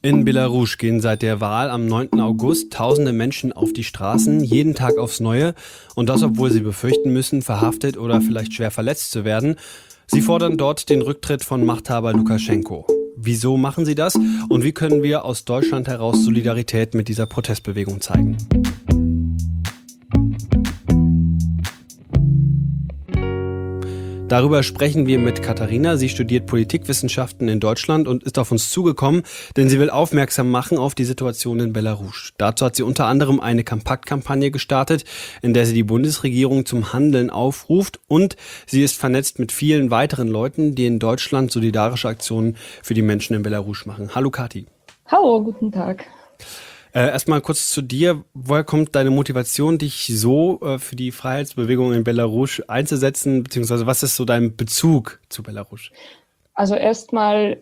In Belarus gehen seit der Wahl am 9. August tausende Menschen auf die Straßen, jeden Tag aufs Neue. Und das, obwohl sie befürchten müssen, verhaftet oder vielleicht schwer verletzt zu werden. Sie fordern dort den Rücktritt von Machthaber Lukaschenko. Wieso machen sie das? Und wie können wir aus Deutschland heraus Solidarität mit dieser Protestbewegung zeigen? Darüber sprechen wir mit Katharina. Sie studiert Politikwissenschaften in Deutschland und ist auf uns zugekommen, denn sie will aufmerksam machen auf die Situation in Belarus. Dazu hat sie unter anderem eine Kompaktkampagne gestartet, in der sie die Bundesregierung zum Handeln aufruft, und sie ist vernetzt mit vielen weiteren Leuten, die in Deutschland solidarische Aktionen für die Menschen in Belarus machen. Hallo Kathi. Hallo, guten Tag. Erstmal kurz zu dir. Woher kommt deine Motivation, dich so für die Freiheitsbewegung in Belarus einzusetzen, beziehungsweise was ist so dein Bezug zu Belarus? Also erstmal,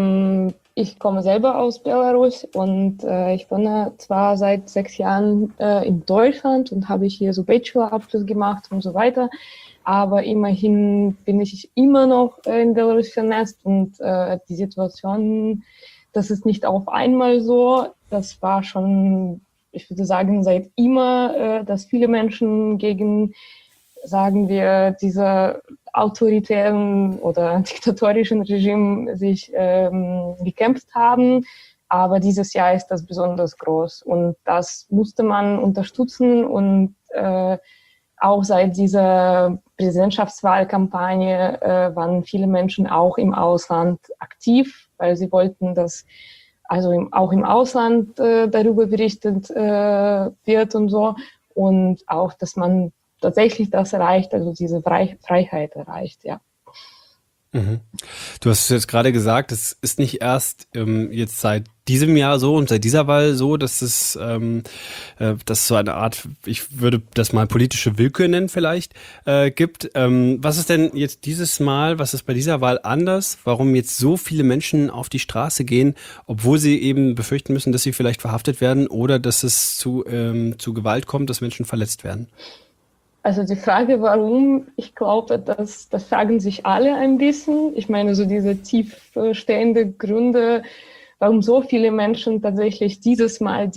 ich komme selber aus Belarus und ich wohne zwar seit 6 Jahren in Deutschland und habe hier so Bachelorabschluss gemacht und so weiter, aber immerhin bin ich immer noch in Belarus vernetzt und die Situation, das ist nicht auf einmal so. Das war schon, ich würde sagen, seit immer, dass viele Menschen gegen, sagen wir, diese autoritären oder diktatorischen Regime sich gekämpft haben. Aber dieses Jahr ist das besonders groß und das musste man unterstützen und auch seit dieser Präsidentschaftswahlkampagne waren viele Menschen auch im Ausland aktiv, weil sie wollten, dass auch im Ausland darüber berichtet wird und so. Und auch, dass man tatsächlich das erreicht, also diese Freiheit erreicht, ja. Mhm. Du hast es jetzt gerade gesagt, es ist nicht erst jetzt seit diesem Jahr so und seit dieser Wahl so, dass es dass so eine Art, ich würde das mal politische Willkür nennen vielleicht, gibt. Was ist denn jetzt dieses Mal, was ist bei dieser Wahl anders? Warum jetzt so viele Menschen auf die Straße gehen, obwohl sie eben befürchten müssen, dass sie vielleicht verhaftet werden oder dass es zu Gewalt kommt, dass Menschen verletzt werden? Also die Frage, warum, ich glaube, das fragen sich alle ein bisschen. Ich meine, so diese tiefstehende Gründe, warum so viele Menschen tatsächlich dieses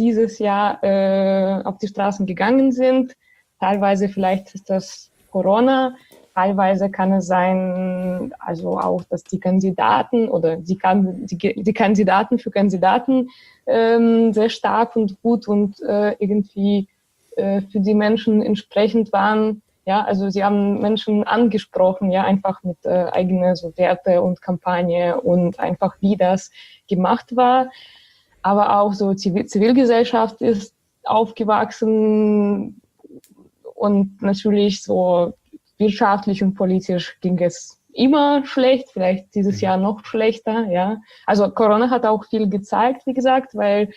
Jahr auf die Straßen gegangen sind. Teilweise vielleicht ist das Corona, teilweise kann es sein, also auch, dass die Kandidaten oder die Kandidaten für Kandidaten sehr stark und gut und irgendwie für die Menschen entsprechend waren. Ja, also sie haben Menschen angesprochen, ja, einfach mit eigenen so Werte und Kampagne und einfach wie das gemacht war. Aber auch so Zivilgesellschaft ist aufgewachsen und natürlich so wirtschaftlich und politisch ging es immer schlecht, vielleicht dieses Jahr noch schlechter, ja. Also Corona hat auch viel gezeigt, wie gesagt, weil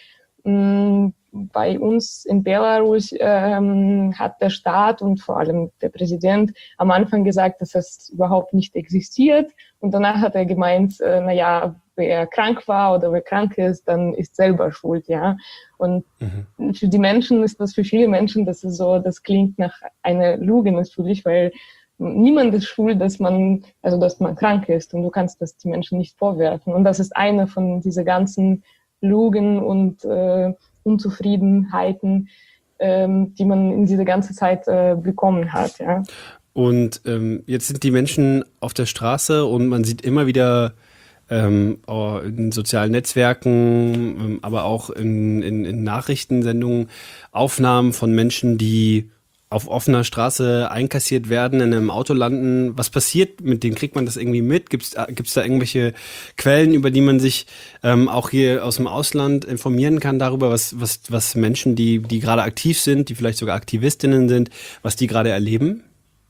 bei uns in Belarus hat der Staat und vor allem der Präsident am Anfang gesagt, dass das überhaupt nicht existiert. Und danach hat er gemeint, wer krank war oder wer krank ist, dann ist selber schuld, ja. Und für die Menschen ist das, für viele Menschen, das ist so, das klingt nach einer Lüge natürlich, weil niemand ist schuld, dass man krank ist und du kannst das die Menschen nicht vorwerfen. Und das ist eine von dieser ganzen Lügen und Unzufriedenheiten, die man in dieser ganzen Zeit bekommen hat. Ja. Und jetzt sind die Menschen auf der Straße und man sieht immer wieder in sozialen Netzwerken, aber auch in Nachrichtensendungen Aufnahmen von Menschen, die auf offener Straße einkassiert werden, in einem Auto landen. Was passiert mit denen? Kriegt man das irgendwie mit? Gibt's da irgendwelche Quellen, über die man sich auch hier aus dem Ausland informieren kann darüber, was Menschen, die gerade aktiv sind, die vielleicht sogar Aktivistinnen sind, was die gerade erleben?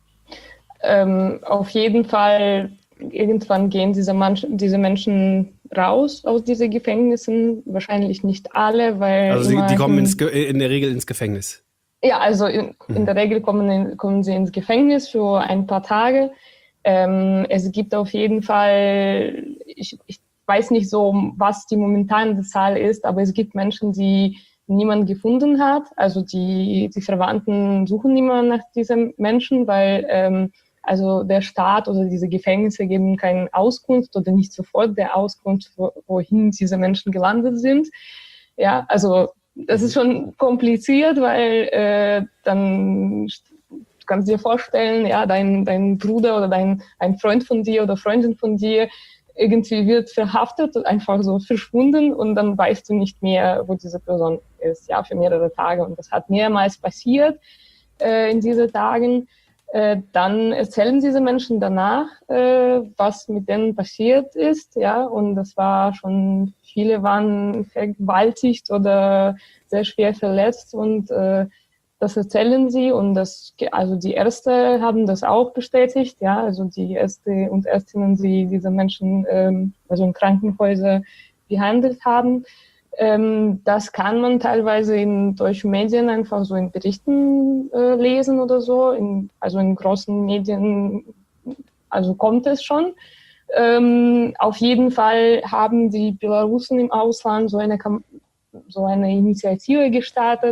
Auf jeden Fall, irgendwann gehen diese Menschen raus aus diesen Gefängnissen. Wahrscheinlich nicht alle, weil... Also die kommen in der Regel ins Gefängnis. Ja, also in der Regel kommen sie ins Gefängnis für ein paar Tage. Es gibt auf jeden Fall, ich weiß nicht so, was die momentane Zahl ist, aber es gibt Menschen, die niemand gefunden hat. Also die Verwandten suchen immer nach diesen Menschen, weil also der Staat oder diese Gefängnisse geben keine Auskunft oder nicht sofort der Auskunft, wohin diese Menschen gelandet sind. Ja, also das ist schon kompliziert, weil dann du kannst dir vorstellen, ja, dein Bruder oder ein Freund von dir oder Freundin von dir irgendwie wird verhaftet und einfach so verschwunden und dann weißt du nicht mehr, wo diese Person ist, ja, für mehrere Tage. Und das hat mehrmals passiert in diesen Tagen. Dann erzählen diese Menschen danach, was mit denen passiert ist, ja, und das war schon, viele waren vergewaltigt oder sehr schwer verletzt und das erzählen sie und also die Ärzte haben das auch bestätigt, ja, also die Ärzte und Ärztinnen, die diese Menschen also in Krankenhäusern behandelt haben. Das kann man teilweise in deutschen Medien einfach so in Berichten lesen oder so, also in großen Medien, also kommt es schon. Auf jeden Fall haben die Belarusen im Ausland so eine Initiative gestartet,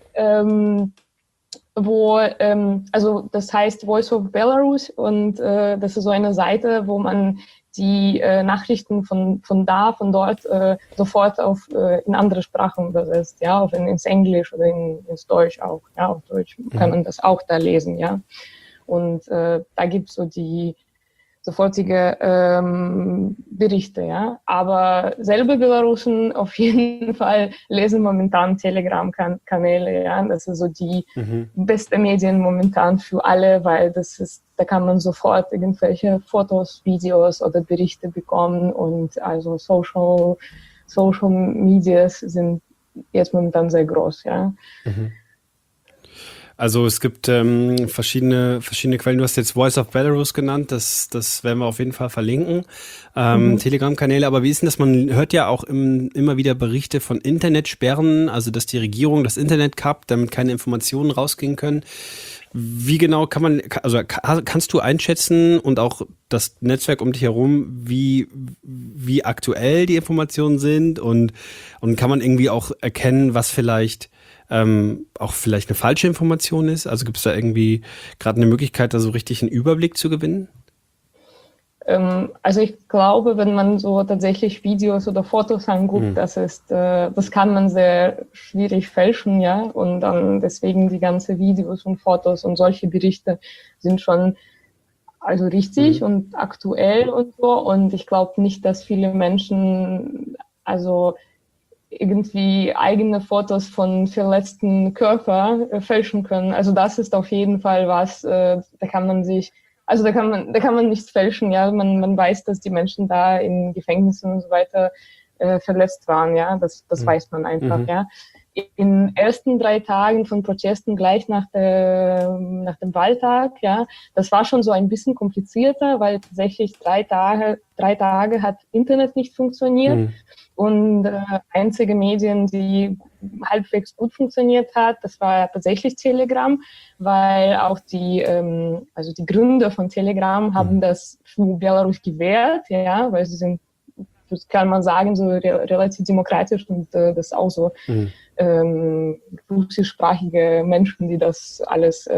also das heißt Voice of Belarus und das ist so eine Seite, wo man die Nachrichten von dort sofort in andere Sprachen übersetzt, ja, auch ins Englisch oder ins Deutsch auch, ja, auf Deutsch kann man das auch da lesen, ja. Und da gibt's so die sofortige Berichte, ja. Aber selber Belarusen auf jeden Fall lesen momentan Telegram-Kanäle, ja. Das ist so die beste Medien momentan für alle, weil da kann man sofort irgendwelche Fotos, Videos oder Berichte bekommen und also Social Medias sind jetzt momentan sehr groß, ja. Also es gibt verschiedene Quellen. Du hast jetzt Voice of Belarus genannt, das werden wir auf jeden Fall verlinken. Telegram-Kanäle, aber wie ist denn das? Man hört ja auch immer wieder Berichte von Internetsperren, also dass die Regierung das Internet kappt, damit keine Informationen rausgehen können. Wie genau kannst du einschätzen und auch das Netzwerk um dich herum, wie aktuell die Informationen sind und kann man irgendwie auch erkennen, was vielleicht auch vielleicht eine falsche Information ist? Also gibt es da irgendwie gerade eine Möglichkeit, da so richtig einen Überblick zu gewinnen? Also ich glaube, wenn man so tatsächlich Videos oder Fotos anguckt, das kann man sehr schwierig fälschen, ja. Und dann deswegen die ganzen Videos und Fotos und solche Berichte sind schon also richtig und aktuell und so. Und ich glaube nicht, dass viele Menschen also irgendwie eigene Fotos von verletzten Körper fälschen können. Also das ist auf jeden Fall was, da kann man nichts fälschen, ja. Man weiß, dass die Menschen da in Gefängnissen und so weiter verletzt waren, ja. Das weiß man einfach, ja. In den ersten 3 Tagen von Protesten gleich nach dem Wahltag, ja, das war schon so ein bisschen komplizierter, weil tatsächlich 3 Tage hat Internet nicht funktioniert. Und einzige Medien, die halbwegs gut funktioniert hat, das war tatsächlich Telegram, weil auch die Gründer von Telegram haben das für Belarus gewährt, ja, weil sie sind, das kann man sagen, so relativ demokratisch und das auch so russischsprachige Menschen, die das alles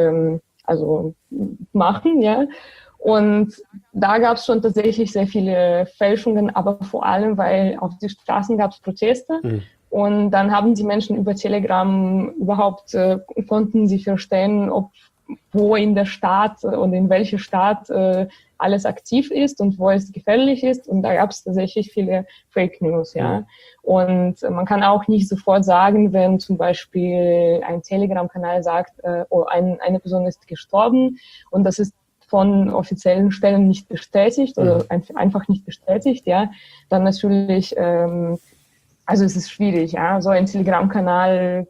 machen, ja. Und da gab es schon tatsächlich sehr viele Fälschungen, aber vor allem, weil auf den Straßen gab es Proteste. Und dann haben die Menschen über Telegram überhaupt, konnten sie verstehen, wo in der Stadt und in welcher Stadt alles aktiv ist und wo es gefährlich ist. Und da gab es tatsächlich viele Fake News, ja. Und man kann auch nicht sofort sagen, wenn zum Beispiel ein Telegram-Kanal sagt, eine Person ist gestorben und das ist von offiziellen Stellen nicht bestätigt oder einfach nicht bestätigt, ja, dann natürlich, also es ist schwierig, ja, so ein Telegram-Kanal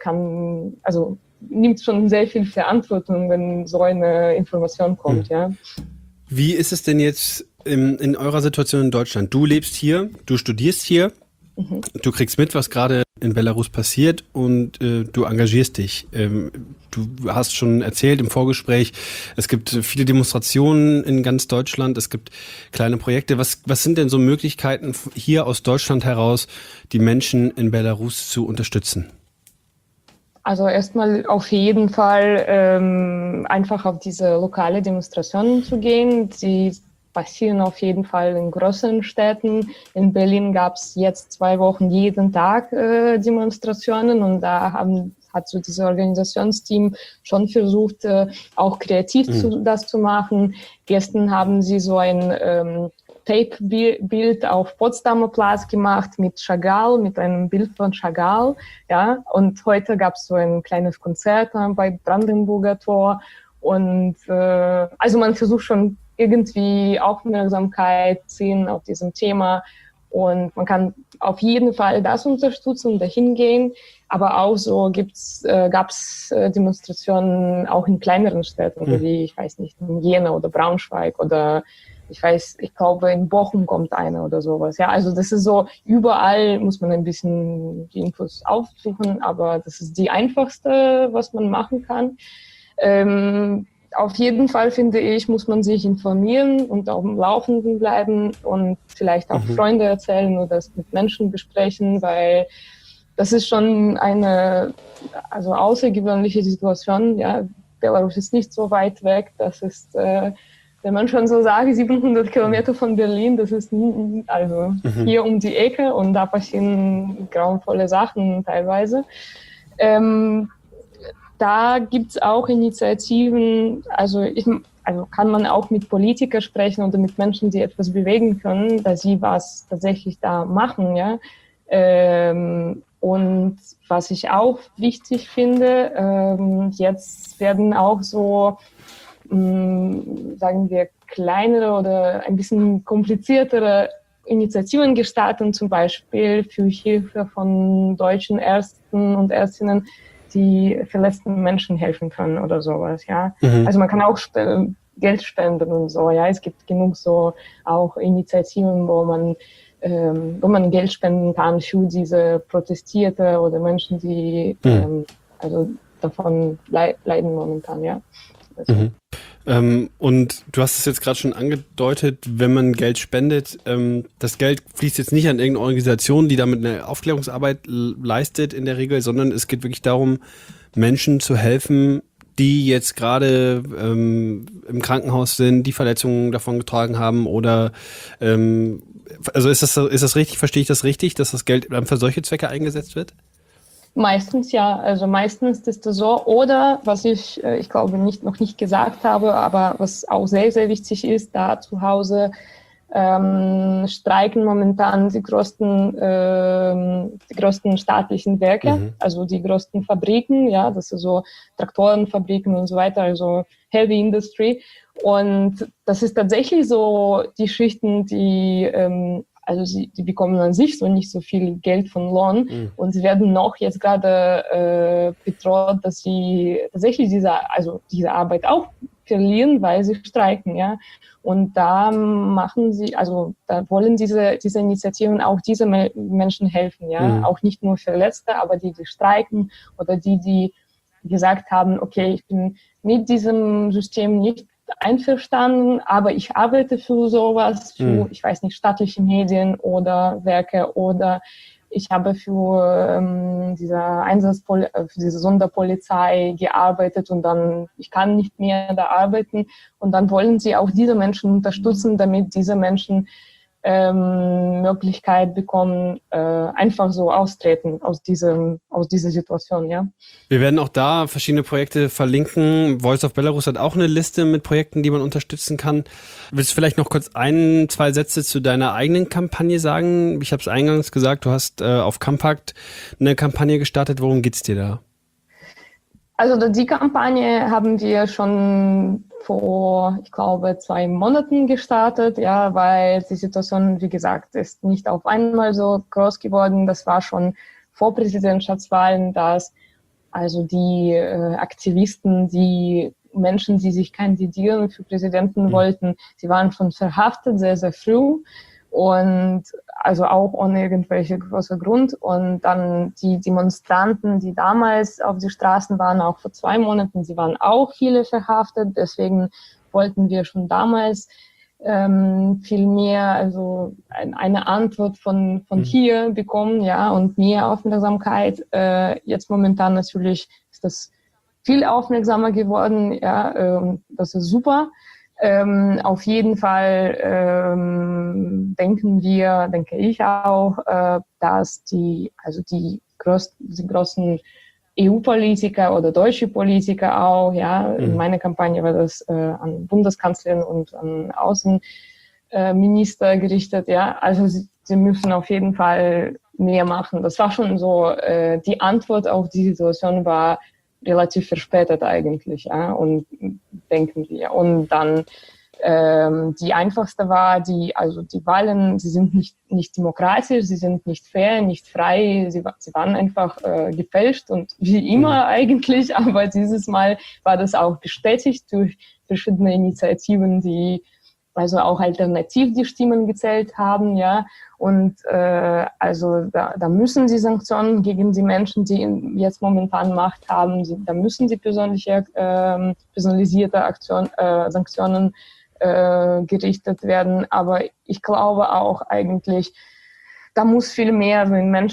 nimmt schon sehr viel Verantwortung, wenn so eine Information kommt, ja. Wie ist es denn jetzt in eurer Situation in Deutschland? Du lebst hier, du studierst hier, du kriegst mit, was gerade in Belarus passiert und du engagierst dich. Du hast schon erzählt im Vorgespräch, es gibt viele Demonstrationen in ganz Deutschland, es gibt kleine Projekte. Was sind denn so Möglichkeiten hier aus Deutschland heraus, die Menschen in Belarus zu unterstützen? Also erstmal auf jeden Fall einfach auf diese lokale Demonstrationen zu gehen. Die passieren auf jeden Fall in größeren Städten. In Berlin gab es jetzt 2 Wochen jeden Tag Demonstrationen und da hat so dieses Organisationsteam schon versucht, auch kreativ das zu machen. Gestern haben sie so ein Tape-Bild auf Potsdamer Platz gemacht mit Chagall, mit einem Bild von Chagall, ja. Und heute gab es so ein kleines Konzert bei Brandenburger Tor. Und also man versucht schon irgendwie Aufmerksamkeit ziehen auf diesem Thema. Und man kann auf jeden Fall das unterstützen, dahin gehen. Aber auch so gab's Demonstrationen auch in kleineren Städten, wie, ich weiß nicht, in Jena oder Braunschweig oder ich glaube, in Bochum kommt eine oder sowas. Ja, also das ist so, überall muss man ein bisschen die Infos aufsuchen, aber das ist die einfachste, was man machen kann. Auf jeden Fall, finde ich, muss man sich informieren und auf dem Laufenden bleiben und vielleicht auch Freunde erzählen oder das mit Menschen besprechen, weil das ist schon eine außergewöhnliche Situation. Ja, Belarus ist nicht so weit weg. Das ist, wenn man schon so sagt, 700 Kilometer von Berlin, das ist hier um die Ecke und da passieren grauenvolle Sachen teilweise. Da gibt's auch Initiativen, also kann man auch mit Politikern sprechen oder mit Menschen, die etwas bewegen können, dass sie was tatsächlich da machen, ja. Und was ich auch wichtig finde, jetzt werden auch so, sagen wir, kleinere oder ein bisschen kompliziertere Initiativen gestartet, zum Beispiel für Hilfe von deutschen Ärzten und Ärztinnen, die verletzten Menschen helfen können oder sowas, ja. Also man kann auch Geld spenden und so, ja. Es gibt genug so auch Initiativen, wo man Geld spenden kann für diese Protestierte oder Menschen, die davon leiden momentan, ja. Also. Und du hast es jetzt gerade schon angedeutet, wenn man Geld spendet, das Geld fließt jetzt nicht an irgendeine Organisation, die damit eine Aufklärungsarbeit leistet in der Regel, sondern es geht wirklich darum, Menschen zu helfen, die jetzt gerade im Krankenhaus sind, die Verletzungen davon getragen haben oder also ist das richtig, verstehe ich das richtig, dass das Geld dann für solche Zwecke eingesetzt wird? Meistens ja, also meistens ist das so. Oder was ich glaube noch nicht gesagt habe, aber was auch sehr, sehr wichtig ist, da zu Hause streiken momentan die größten staatlichen Werke, also die größten Fabriken, ja, das ist so Traktorenfabriken und so weiter, also Heavy Industry. Und das ist tatsächlich so die Schichten, die die bekommen an sich so nicht so viel Geld von Lohn und sie werden noch jetzt gerade bedroht, dass sie tatsächlich diese Arbeit auch verlieren, weil sie streiken, ja. Und da da wollen diese Initiativen auch diese Menschen helfen, ja. Auch nicht nur Verletzte, aber die streiken oder die gesagt haben, okay, ich bin mit diesem System nicht einverstanden, aber ich arbeite für sowas, für, ich weiß nicht, staatliche Medien oder Werke oder ich habe für für diese Sonderpolizei gearbeitet und dann, ich kann nicht mehr da arbeiten und dann wollen sie auch diese Menschen unterstützen, damit diese Menschen Möglichkeit bekommen, einfach so austreten aus dieser Situation, ja. Wir werden auch da verschiedene Projekte verlinken. Voice of Belarus hat auch eine Liste mit Projekten, die man unterstützen kann. Willst du vielleicht noch kurz 1, 2 Sätze zu deiner eigenen Kampagne sagen? Ich habe es eingangs gesagt, du hast auf Compact eine Kampagne gestartet. Worum geht's dir da? Also die Kampagne haben wir schon vor, ich glaube, 2 Monaten gestartet, ja, weil die Situation, wie gesagt, ist nicht auf einmal so groß geworden. Das war schon vor Präsidentschaftswahlen, dass also die Aktivisten, die Menschen, die sich kandidieren für Präsidenten wollten, sie waren schon verhaftet, sehr, sehr früh. Und also auch ohne irgendwelche große Grund. Und dann die Demonstranten, die damals auf die Straßen waren, auch vor 2 Monaten, sie waren auch viele verhaftet. Deswegen wollten wir schon damals viel mehr, also eine Antwort von hier bekommen, ja, und mehr Aufmerksamkeit. Jetzt momentan natürlich ist das viel aufmerksamer geworden, ja, das ist super. Auf jeden Fall denke ich auch, dass die großen EU-Politiker oder deutsche Politiker auch, ja, in meiner Kampagne war das an Bundeskanzlerin und an Außenminister gerichtet, ja, also sie müssen auf jeden Fall mehr machen. Das war schon so, die Antwort auf die Situation war relativ verspätet eigentlich, ja, und denken wir. Und dann die einfachste war, die Wahlen, sie sind nicht demokratisch, sie sind nicht fair, nicht frei, sie waren einfach gefälscht und wie immer eigentlich, aber dieses Mal war das auch bestätigt durch verschiedene Initiativen, die also auch alternativ die Stimmen gezählt haben, ja, und also da müssen die Sanktionen gegen die Menschen, die jetzt momentan Macht haben, da müssen die personalisierte Sanktionen gerichtet werden, aber ich glaube auch eigentlich, da muss viel mehr so im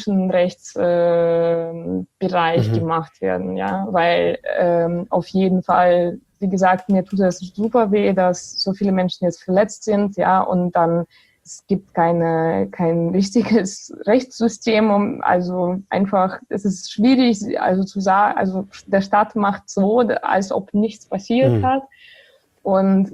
Menschenrechtsbereich gemacht werden, ja, weil auf jeden Fall, wie gesagt, mir tut es super weh, dass so viele Menschen jetzt verletzt sind, ja, und dann es gibt kein richtiges Rechtssystem, also einfach, es ist schwierig, also zu sagen, also der Staat macht so, als ob nichts passiert hat. Und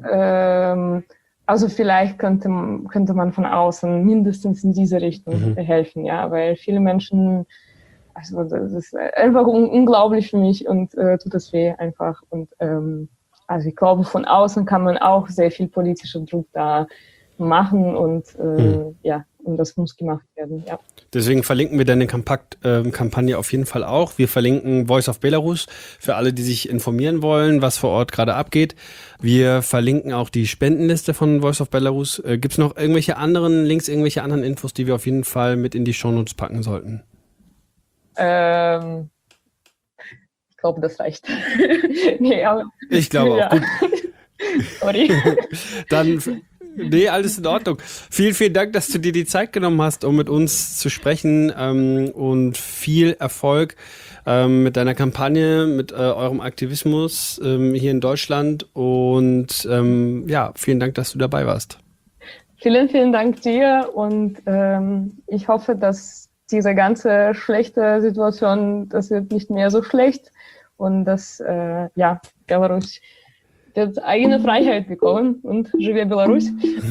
also vielleicht könnte man von außen mindestens in diese Richtung helfen, ja, weil viele Menschen, also das ist einfach unglaublich für mich und tut es weh einfach. Und also ich glaube, von außen kann man auch sehr viel politischen Druck da machen und ja, und das muss gemacht werden, ja. Deswegen verlinken wir deine Kampagne auf jeden Fall auch. Wir verlinken Voice of Belarus für alle, die sich informieren wollen, was vor Ort gerade abgeht. Wir verlinken auch die Spendenliste von Voice of Belarus. Gibt es noch irgendwelche anderen Links, irgendwelche anderen Infos, die wir auf jeden Fall mit in die Shownotes packen sollten? Ich glaube, das reicht. Nee, aber, ich glaube auch. Gut. Sorry. Dann... Nee, alles in Ordnung. Vielen, vielen Dank, dass du dir die Zeit genommen hast, um mit uns zu sprechen und viel Erfolg mit deiner Kampagne, mit eurem Aktivismus hier in Deutschland und ja, vielen Dank, dass du dabei warst. Vielen, vielen Dank dir und ich hoffe, dass diese ganze schlechte Situation, das wird nicht mehr so schlecht und dass ja, Belarus wird eigene Freiheit bekommen und Живе Belarus.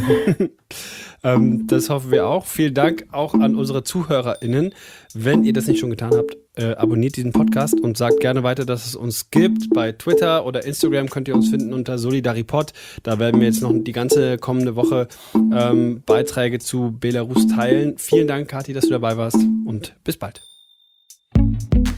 Das hoffen wir auch. Vielen Dank auch an unsere ZuhörerInnen. Wenn ihr das nicht schon getan habt, abonniert diesen Podcast und sagt gerne weiter, dass es uns gibt. Bei Twitter oder Instagram könnt ihr uns finden unter Solidaripod. Da werden wir jetzt noch die ganze kommende Woche Beiträge zu Belarus teilen. Vielen Dank, Kathi, dass du dabei warst und bis bald.